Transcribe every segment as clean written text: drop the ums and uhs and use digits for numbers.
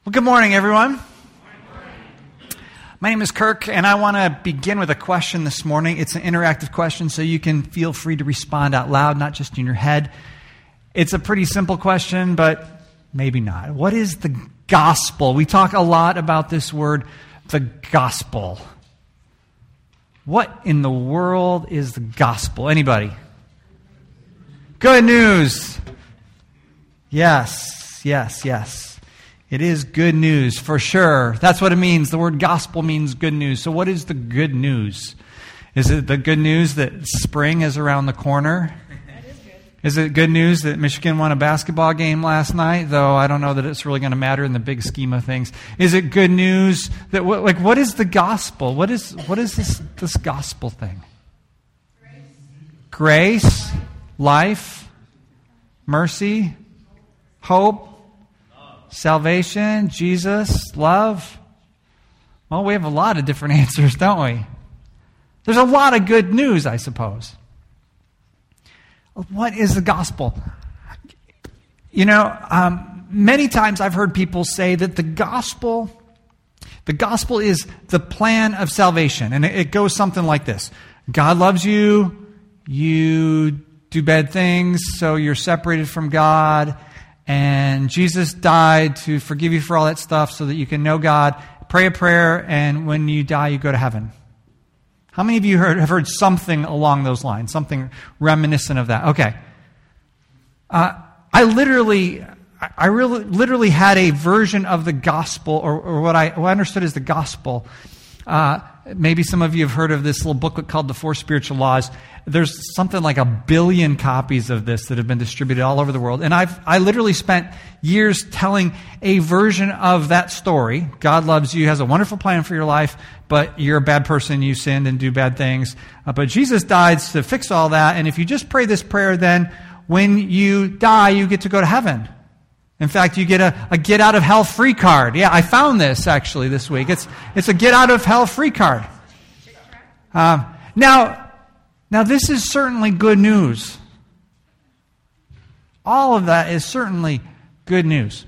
Well, good morning, everyone. My name is Kirk, and I want to begin with a question this morning. It's an interactive question, so you can feel free to respond out loud, not just in your head. It's a pretty simple question, but maybe not. What is the gospel? We talk a lot about this word, the gospel. What in the world is the gospel? Anybody? Good news. Yes. It is good news, for sure. That's what it means. The word gospel means good news. So what is the good news? Is it the good news that spring is around the corner? That is good. Is it good news that Michigan won a basketball game last night? Though I don't know that it's really going to matter in the big scheme of things. Is it good news that, what is the gospel? What is this gospel thing? Grace, life, mercy, hope, salvation, Jesus, love. Well, we have a lot of different answers, don't we? There's a lot of good news, I suppose. What is the gospel? You know, many times I've heard people say that the gospel is the plan of salvation. And it goes something like this. God loves you. You do bad things, so you're separated from God. And Jesus died to forgive you for all that stuff so that you can know God, pray a prayer, and when you die, you go to heaven. How many of you have heard something along those lines, something reminiscent of that? Okay. I literally had a version of the gospel, or what I understood as the gospel. Maybe some of you have heard of this little booklet called The Four Spiritual Laws. There's something like 1 billion copies of this that have been distributed all over the world. And I literally spent years telling a version of that story. God loves you, has a wonderful plan for your life, but you're a bad person, you sinned and do bad things. But Jesus died to fix all that. And if you just pray this prayer, then when you die, you get to go to heaven. In fact, you get a get out of hell free card. Yeah, I found this actually this week. It's a get out of hell free card. Now this is certainly good news. All of that is certainly good news.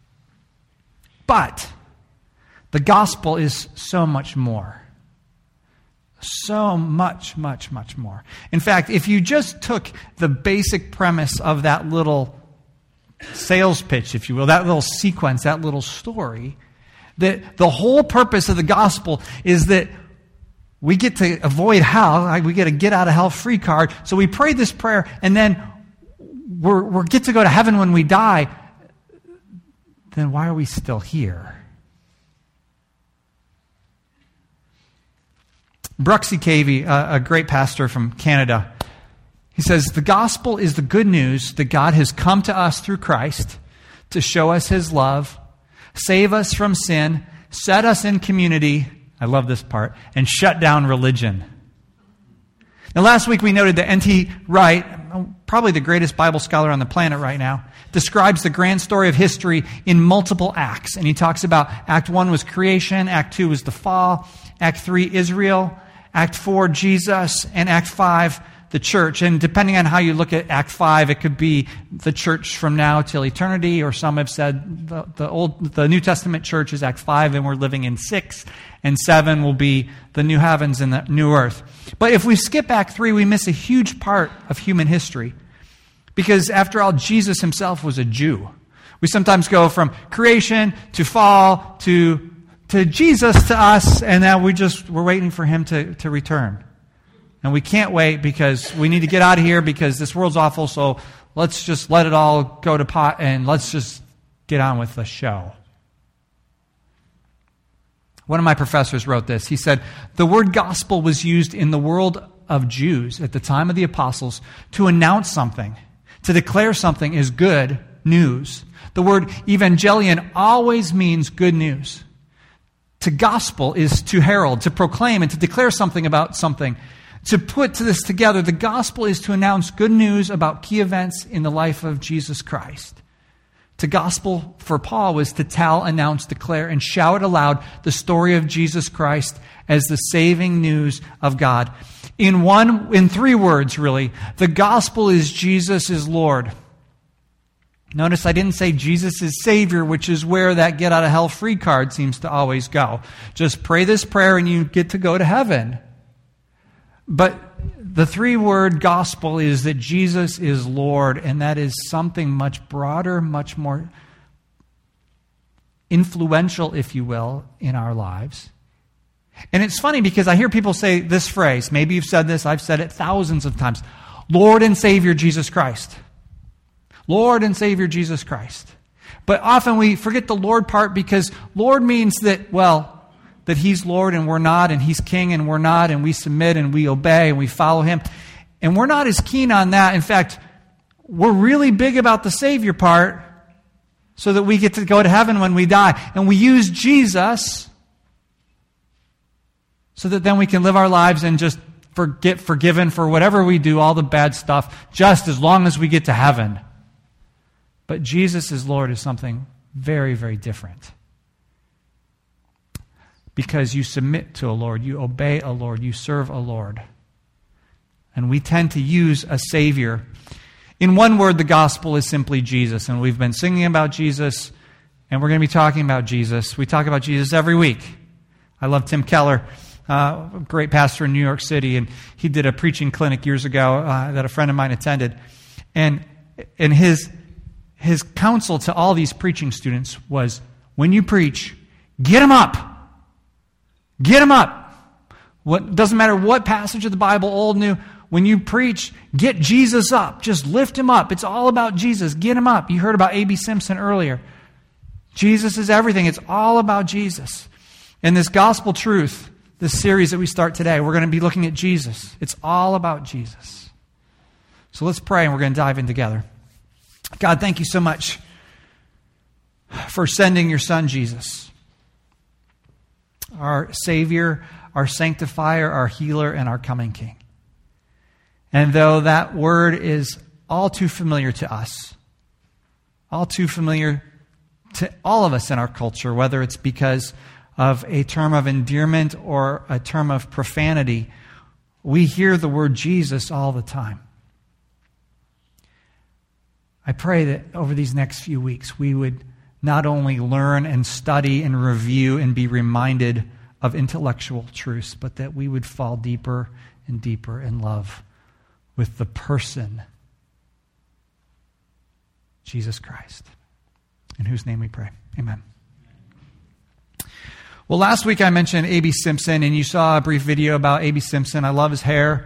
But the gospel is so much more. So much more. In fact, if you just took the basic premise of that little sales pitch, if you will, that little sequence, that little story, that the whole purpose of the gospel is that we get to avoid hell, we get a get out of hell free card, so we pray this prayer, and then we get to go to heaven when we die. Then why are we still here? Bruxy Cavey, a great pastor from Canada, he says, the gospel is the good news that God has come to us through Christ to show us His love, save us from sin, set us in community, I love this part, and shut down religion. Now, last week we noted that N.T. Wright, probably the greatest Bible scholar on the planet right now, describes the grand story of history in multiple acts. And he talks about Act 1 was creation, Act 2 was the fall, Act 3, Israel, Act 4, Jesus, and Act 5, the church. And depending on how you look at Act 5, it could be the church from now till eternity, or some have said the New Testament church is Act 5 and we're living in 6, and 7 will be the new heavens and the new earth. But if we skip Act 3, we miss a huge part of human history. Because after all, Jesus himself was a Jew. We sometimes go from creation to fall to Jesus to us, and now we're waiting for him to return. And we can't wait because we need to get out of here because this world's awful, so let's just let it all go to pot and let's just get on with the show. One of my professors wrote this. He said, the word gospel was used in the world of Jews at the time of the apostles to announce something, to declare something as good news. The word evangelion always means good news. To gospel is to herald, to proclaim, and to declare something about something. To put this together, the gospel is to announce good news about key events in the life of Jesus Christ. The gospel for Paul was to tell, announce, declare, and shout aloud the story of Jesus Christ as the saving news of God. In 3 words, really, the gospel is Jesus is Lord. Notice I didn't say Jesus is Savior, which is where that get out of hell free card seems to always go. Just pray this prayer and you get to go to heaven. But the 3-word gospel is that Jesus is Lord, and that is something much broader, much more influential, if you will, in our lives. And it's funny because I hear people say this phrase. Maybe you've said this. I've said it thousands of times. Lord and Savior Jesus Christ. Lord and Savior Jesus Christ. But often we forget the Lord part because Lord means that, well, that He's Lord and we're not, and He's King and we're not, and we submit and we obey and we follow Him. And we're not as keen on that. In fact, we're really big about the Savior part so that we get to go to heaven when we die. And we use Jesus so that then we can live our lives and just get forgiven for whatever we do, all the bad stuff, just as long as we get to heaven. But Jesus as Lord is something very, very different. Because you submit to a Lord, you obey a Lord, you serve a Lord. And we tend to use a Savior. In one word, the gospel is simply Jesus. And we've been singing about Jesus, and we're going to be talking about Jesus. We talk about Jesus every week. I love Tim Keller, a great pastor in New York City, and he did a preaching clinic years ago that a friend of mine attended. And his counsel to all these preaching students was, when you preach, get them up. Get them up. Doesn't matter what passage of the Bible, old, new, when you preach, get Jesus up. Just lift Him up. It's all about Jesus. Get Him up. You heard about A.B. Simpson earlier. Jesus is everything. It's all about Jesus. And this gospel truth, this series that we start today, we're going to be looking at Jesus. It's all about Jesus. So let's pray and we're going to dive in together. God, thank you so much for sending your Son, Jesus, our Savior, our Sanctifier, our Healer, and our coming King. And though that word is all too familiar to us, all too familiar to all of us in our culture, whether it's because of a term of endearment or a term of profanity, we hear the word Jesus all the time. I pray that over these next few weeks we would not only learn and study and review and be reminded of intellectual truths, but that we would fall deeper and deeper in love with the person, Jesus Christ, in whose name we pray. Amen. Well, last week I mentioned A.B. Simpson, and you saw a brief video about A.B. Simpson. I love his hair.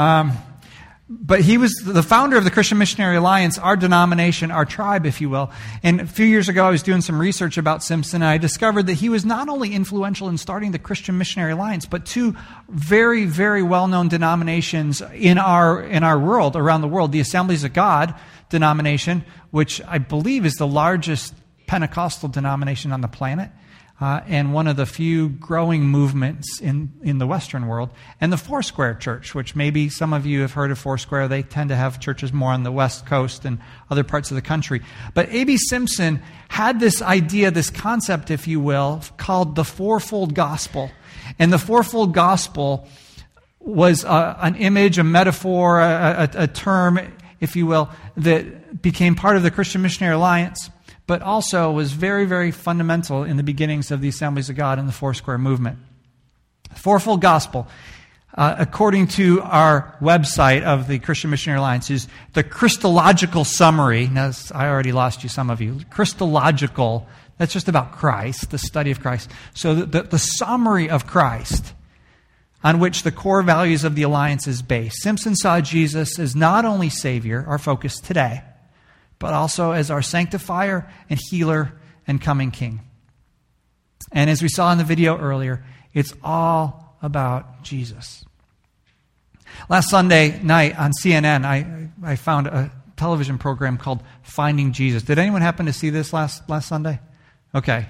But he was the founder of the Christian Missionary Alliance, our denomination, our tribe, if you will. And a few years ago, I was doing some research about Simpson, and I discovered that he was not only influential in starting the Christian Missionary Alliance, but 2 very, very well-known denominations in our world, around the world. The Assemblies of God denomination, which I believe is the largest Pentecostal denomination on the planet, and one of the few growing movements in the Western world, and the Foursquare Church, which maybe some of you have heard of Foursquare. They tend to have churches more on the West Coast and other parts of the country. But A.B. Simpson had this idea, this concept, if you will, called the fourfold gospel. And the fourfold gospel was an image, a metaphor, a term, if you will, that became part of the Christian Missionary Alliance, but also was very, very fundamental in the beginnings of the Assemblies of God and the Foursquare movement. The fourfold gospel, according to our website of the Christian Missionary Alliance, is the Christological summary. Now, I already lost you, some of you. Christological, that's just about Christ, the study of Christ. So the summary of Christ, on which the core values of the Alliance is based. Simpson saw Jesus as not only Savior, our focus today, but also as our sanctifier and healer and coming King. And as we saw in the video earlier, it's all about Jesus. Last Sunday night on CNN, I found a television program called Finding Jesus. Did anyone happen to see this last Sunday? Okay.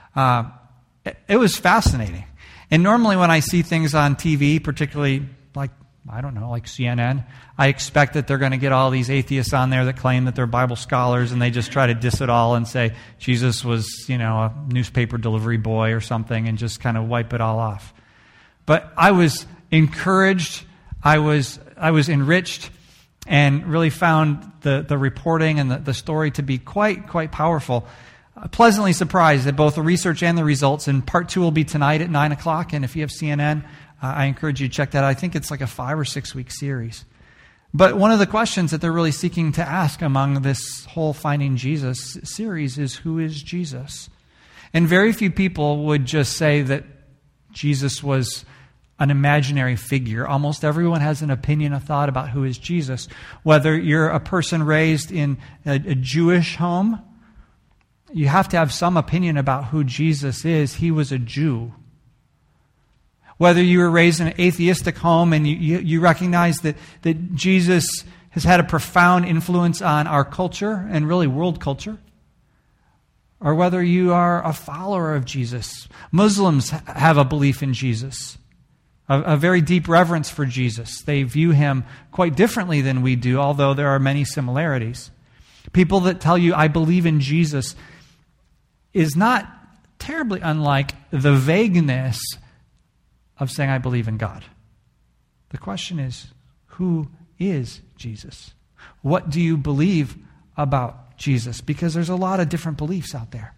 It was fascinating. And normally when I see things on TV, particularly like CNN, I expect that they're going to get all these atheists on there that claim that they're Bible scholars, and they just try to diss it all and say Jesus was, a newspaper delivery boy or something, and just kind of wipe it all off. But I was encouraged, I was enriched and really found the reporting and the story to be quite powerful. Pleasantly surprised at both the research and the results, and part 2 will be tonight at 9 o'clock, and if you have CNN, I encourage you to check that out. I think it's like a 5 or 6 week series. But one of the questions that they're really seeking to ask among this whole Finding Jesus series is, who is Jesus? And very few people would just say that Jesus was an imaginary figure. Almost everyone has an opinion, a thought about who is Jesus. Whether you're a person raised in a Jewish home, you have to have some opinion about who Jesus is. He was a Jew. Whether you were raised in an atheistic home and you recognize that Jesus has had a profound influence on our culture and really world culture, or whether you are a follower of Jesus. Muslims have a belief in Jesus, a very deep reverence for Jesus. They view him quite differently than we do, although there are many similarities. People that tell you, I believe in Jesus, is not terribly unlike the vagueness of saying, I believe in God. The question is, who is Jesus? What do you believe about Jesus? Because there's a lot of different beliefs out there.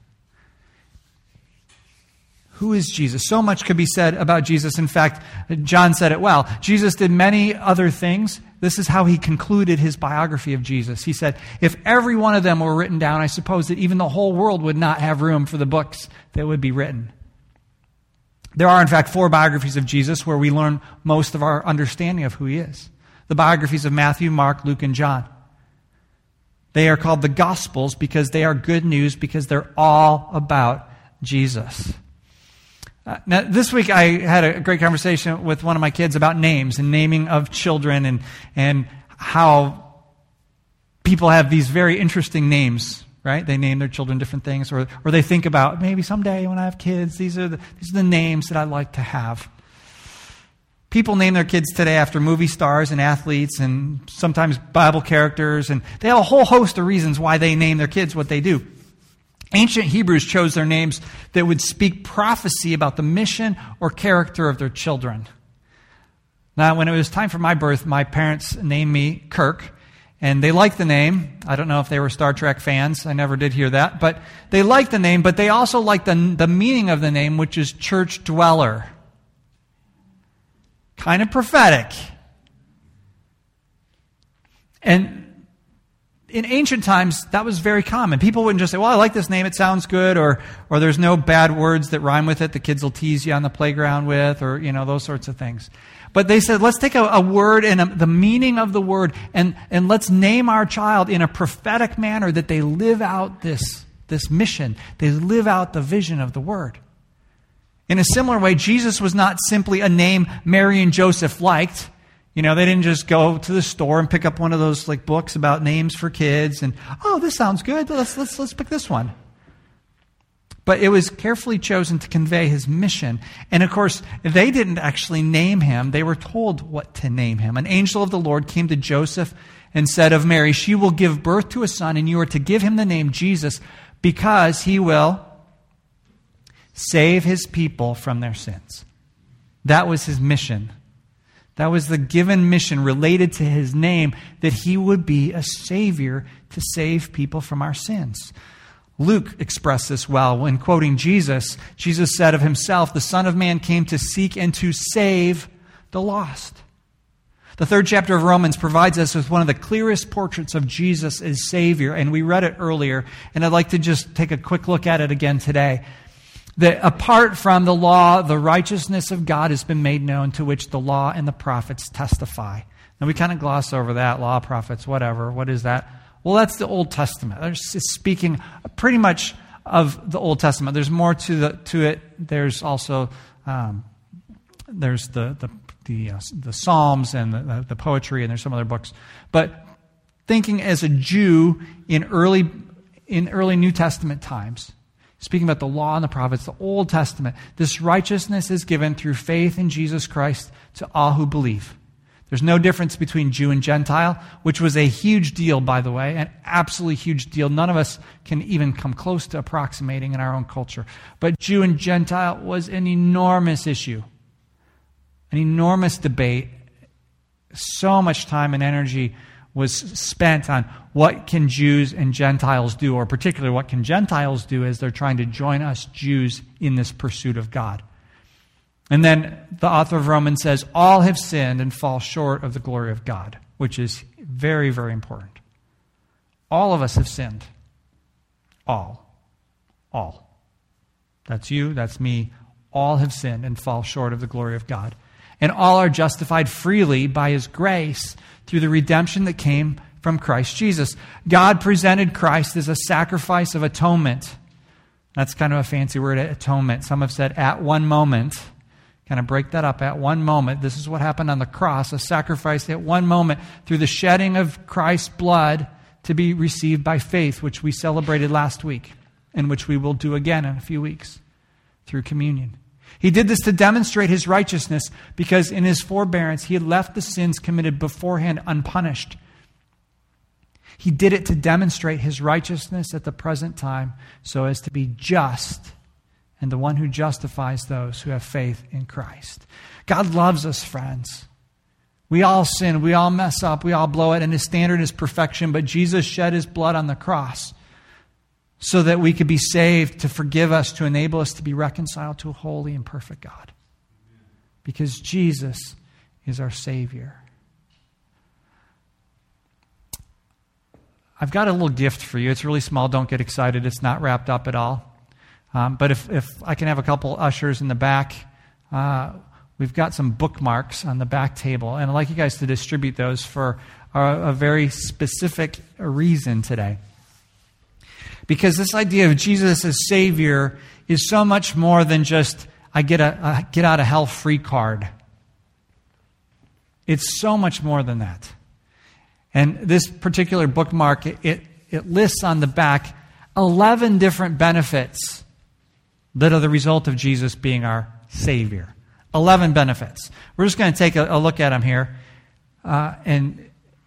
Who is Jesus? So much could be said about Jesus. In fact, John said it well. Jesus did many other things. This is how he concluded his biography of Jesus. He said, if every one of them were written down, I suppose that even the whole world would not have room for the books that would be written. There are, in fact, 4 biographies of Jesus where we learn most of our understanding of who he is. The biographies of Matthew, Mark, Luke, and John. They are called the Gospels because they are good news, because they're all about Jesus. Now, this week I had a great conversation with one of my kids about names and naming of children and how people have these very interesting names, right? They name their children different things, or they think about, maybe someday when I have kids, these are the names that I'd like to have. People name their kids today after movie stars and athletes and sometimes Bible characters, and they have a whole host of reasons why they name their kids what they do. Ancient Hebrews chose their names that would speak prophecy about the mission or character of their children. Now, when it was time for my birth, my parents named me Kirk, and they liked the name. I don't know if they were Star Trek fans. I never did hear that. But they liked the name, but they also liked the meaning of the name, which is church dweller. Kind of prophetic. And in ancient times, that was very common. People wouldn't just say, well, I like this name, it sounds good, or there's no bad words that rhyme with it the kids will tease you on the playground with, or, those sorts of things. But they said, let's take a word and the meaning of the word, and let's name our child in a prophetic manner that they live out this mission. They live out the vision of the word. In a similar way, Jesus was not simply a name Mary and Joseph liked. They didn't just go to the store and pick up one of those books about names for kids and, oh, this sounds good. Let's pick this one. But it was carefully chosen to convey his mission. And of course, they didn't actually name him. They were told what to name him. An angel of the Lord came to Joseph and said of Mary, she will give birth to a son, and you are to give him the name Jesus, because he will save his people from their sins. That was his mission. That was the given mission related to his name, that he would be a Savior to save people from our sins. Luke expressed this well when quoting Jesus. Jesus said of himself, the Son of Man came to seek and to save the lost. The 3rd chapter of Romans provides us with one of the clearest portraits of Jesus as Savior, and we read it earlier, and I'd like to just take a quick look at it again today. That apart from the law, the righteousness of God has been made known, to which the law and the prophets testify. Now we kind of gloss over that, law, prophets, whatever. What is that? Well, that's the Old Testament. It's speaking pretty much of the Old Testament. There's more to it. There's also there's the Psalms and the poetry, and there's some other books. But thinking as a Jew in early New Testament times, speaking about the law and the prophets, the Old Testament, this righteousness is given through faith in Jesus Christ to all who believe. There's no difference between Jew and Gentile, which was a huge deal, by the way, an absolutely huge deal. None of us can even come close to approximating in our own culture. But Jew and Gentile was an enormous issue, an enormous debate. So much time and energy was spent on what can Jews and Gentiles do, or particularly what can Gentiles do as they're trying to join us Jews in this pursuit of God. And then the author of Romans says, all have sinned and fall short of the glory of God, which is very, very important. All of us have sinned. All. That's you, that's me. All have sinned and fall short of the glory of God. And all are justified freely by His grace through the redemption that came from Christ Jesus. God presented Christ as a sacrifice of atonement. That's kind of a fancy word, atonement. Some have said at one moment. Kind of break that up. At one moment. This is what happened on the cross. A sacrifice at one moment through the shedding of Christ's blood to be received by faith, which we celebrated last week and which we will do again in a few weeks through communion. He did this to demonstrate His righteousness because in His forbearance He had left the sins committed beforehand unpunished. He did it to demonstrate His righteousness at the present time so as to be just and the one who justifies those who have faith in Christ. God loves us, friends. We all sin, we all mess up, we all blow it, and His standard is perfection, but Jesus shed His blood on the cross so that we could be saved, to forgive us, to enable us to be reconciled to a holy and perfect God. Because Jesus is our Savior. I've got a little gift for you. It's really small. Don't get excited. It's not wrapped up at all. But if I can have a couple ushers in the back, we've got some bookmarks on the back table. And I'd like you guys to distribute those for a very specific reason today. Because this idea of Jesus as Savior is so much more than just I get a get out of hell free card. It's so much more than that. And this particular bookmark, it lists on the back 11 different benefits that are the result of Jesus being our Savior. 11 benefits. We're just going to take a look at them here. And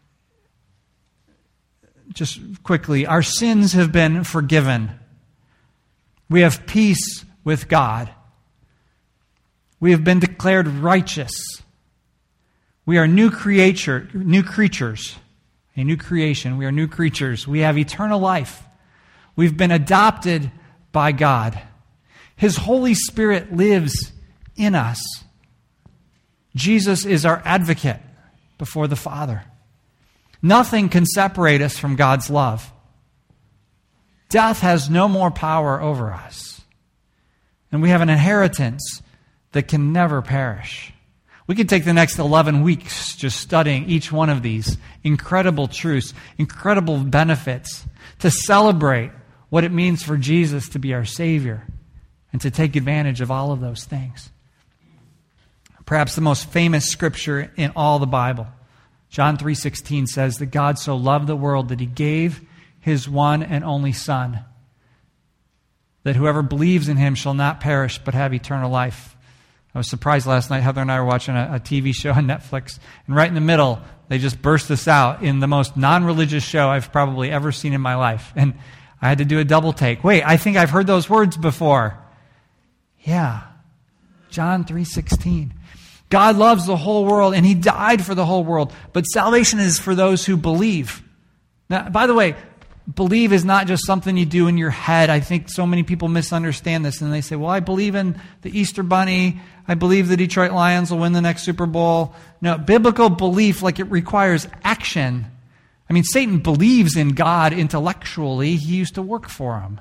just quickly, our sins have been forgiven. We have peace with God. We have been declared righteous. We are new creatures, a new creation. We are new creatures. We have eternal life. We've been adopted by God. His Holy Spirit lives in us. Jesus is our advocate before the Father. Nothing can separate us from God's love. Death has no more power over us. And we have an inheritance that can never perish. We could take the next 11 weeks just studying each one of these incredible truths, incredible benefits, to celebrate what it means for Jesus to be our Savior and to take advantage of all of those things. Perhaps the most famous scripture in all the Bible, John 3:16 says that God so loved the world that He gave His one and only Son, that whoever believes in Him shall not perish but have eternal life. I was surprised last night. Heather and I were watching a TV show on Netflix, and right in the middle, they just burst this out in the most non-religious show I've probably ever seen in my life. And I had to do a double take. Wait, I think I've heard those words before. Yeah, John 3:16. God loves the whole world, and He died for the whole world. But salvation is for those who believe. Now, by the way, believe is not just something you do in your head. I think so many people misunderstand this, and they say, well, I believe in the Easter Bunny. I believe the Detroit Lions will win the next Super Bowl. No, biblical belief, like, it requires action. I mean, Satan believes in God intellectually. He used to work for Him.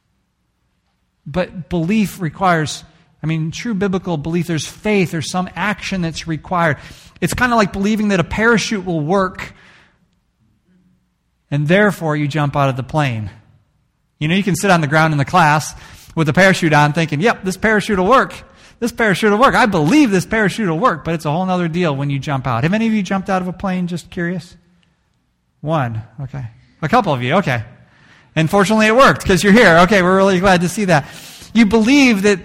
But belief requires, true biblical belief, there's faith, there's some action that's required. It's kind of like believing that a parachute will work, and therefore you jump out of the plane. You can sit on the ground in the class with a parachute on thinking, yep, this parachute will work. This parachute will work. I believe this parachute will work, but it's a whole other deal when you jump out. Have any of you jumped out of a plane? Just curious. One. Okay. A couple of you. Okay. And fortunately it worked because you're here. Okay, we're really glad to see that. You believe that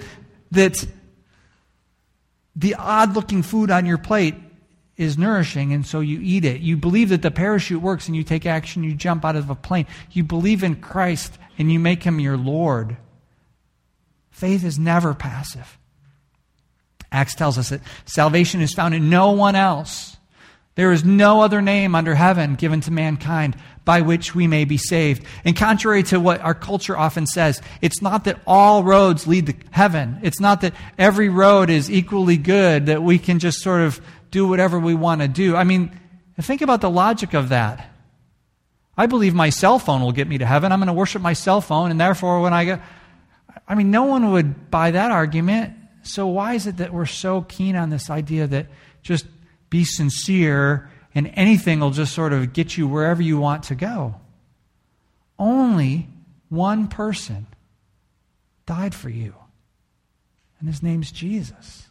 the odd-looking food on your plate is nourishing, and so you eat it. You believe that the parachute works, and you take action, you jump out of a plane. You believe in Christ, and you make Him your Lord. Faith is never passive. Acts tells us that salvation is found in no one else. There is no other name under heaven given to mankind by which we may be saved. And contrary to what our culture often says, it's not that all roads lead to heaven. It's not that every road is equally good, that we can just sort of do whatever we want to do. I mean, think about the logic of that. I believe my cell phone will get me to heaven. I'm going to worship my cell phone, and therefore when I go... I mean, no one would buy that argument. So why is it that we're so keen on this idea that just be sincere and anything will just sort of get you wherever you want to go? Only one person died for you, and his name's Jesus.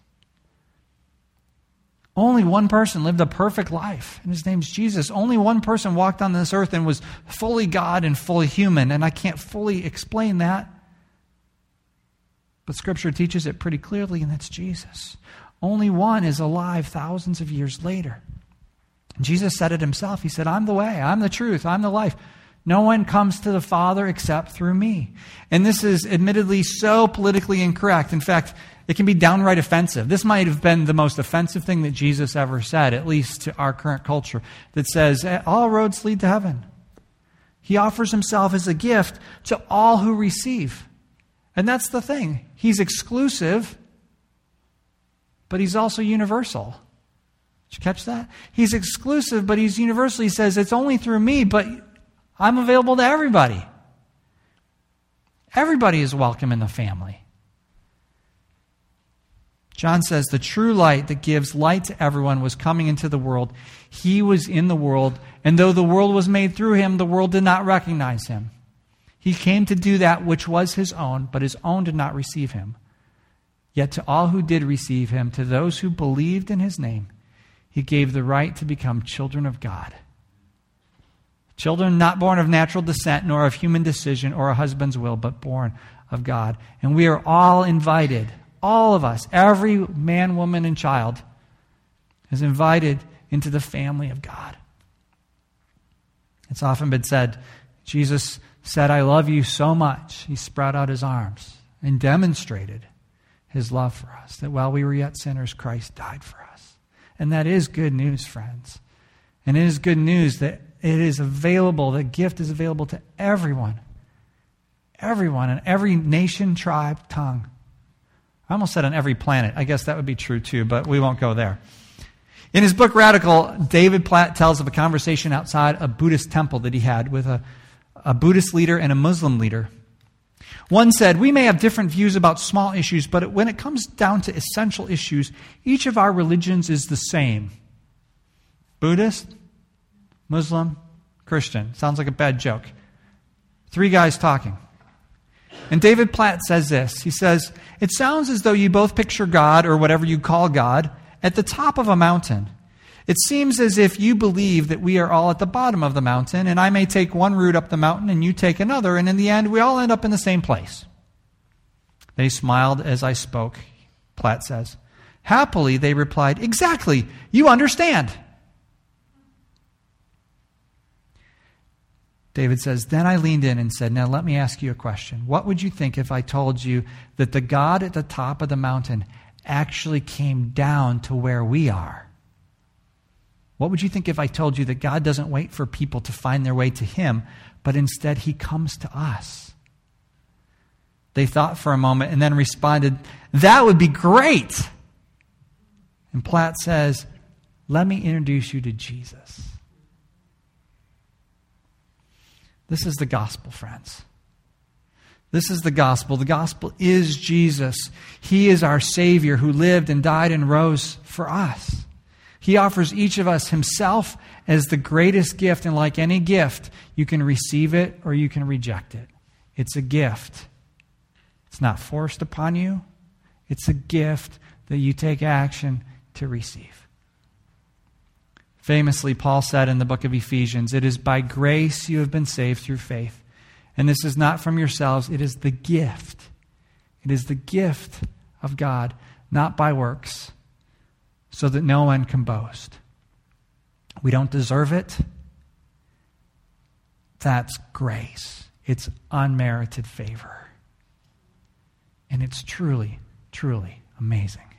Only one person lived a perfect life, and his name's Jesus. Only one person walked on this earth and was fully God and fully human, and I can't fully explain that, but Scripture teaches it pretty clearly, and that's Jesus. Only one is alive thousands of years later. And Jesus said it himself. He said, I'm the way, I'm the truth, I'm the life. No one comes to the Father except through me. And this is admittedly so politically incorrect. In fact, it can be downright offensive. This might have been the most offensive thing that Jesus ever said, at least to our current culture, that says, all roads lead to heaven. He offers himself as a gift to all who receive. And that's the thing. He's exclusive, but he's also universal. Did you catch that? He's exclusive, but he's universal. He says, it's only through me, but I'm available to everybody. Everybody is welcome in the family. John says, the true light that gives light to everyone was coming into the world. He was in the world, and though the world was made through him, the world did not recognize him. He came to do that which was his own, but his own did not receive him. Yet to all who did receive him, to those who believed in his name, he gave the right to become children of God. Children not born of natural descent, nor of human decision or a husband's will, but born of God. And we are all invited, all of us, every man, woman, and child is invited into the family of God. It's often been said, Jesus said, I love you so much. He spread out his arms and demonstrated his love for us, that while we were yet sinners, Christ died for us. And that is good news, friends. And it is good news that it is available, the gift is available to everyone. Everyone in every nation, tribe, tongue. I almost said on every planet. I guess that would be true too, but we won't go there. In his book, Radical, David Platt tells of a conversation outside a Buddhist temple that he had with a Buddhist leader and a Muslim leader. One said, we may have different views about small issues, but when it comes down to essential issues, each of our religions is the same. Buddhist, Muslim, Christian. Sounds like a bad joke. Three guys talking. And David Platt says this. He says, it sounds as though you both picture God, or whatever you call God, at the top of a mountain. It seems as if you believe that we are all at the bottom of the mountain, and I may take one route up the mountain and you take another, and in the end we all end up in the same place. They smiled as I spoke, Platt says. Happily, they replied, exactly, you understand. David says, then I leaned in and said, now let me ask you a question. What would you think if I told you that the God at the top of the mountain actually came down to where we are? What would you think if I told you that God doesn't wait for people to find their way to him, but instead he comes to us? They thought for a moment and then responded, that would be great. And Platt says, let me introduce you to Jesus. This is the gospel, friends. This is the gospel. The gospel is Jesus. He is our Savior who lived and died and rose for us. He offers each of us himself as the greatest gift, and like any gift, you can receive it or you can reject it. It's a gift. It's not forced upon you. It's a gift that you take action to receive. Famously, Paul said in the book of Ephesians, it is by grace you have been saved through faith. And this is not from yourselves, it is the gift. It is the gift of God, not by works, so that no one can boast. We don't deserve it. That's grace. It's unmerited favor. And it's truly, truly amazing.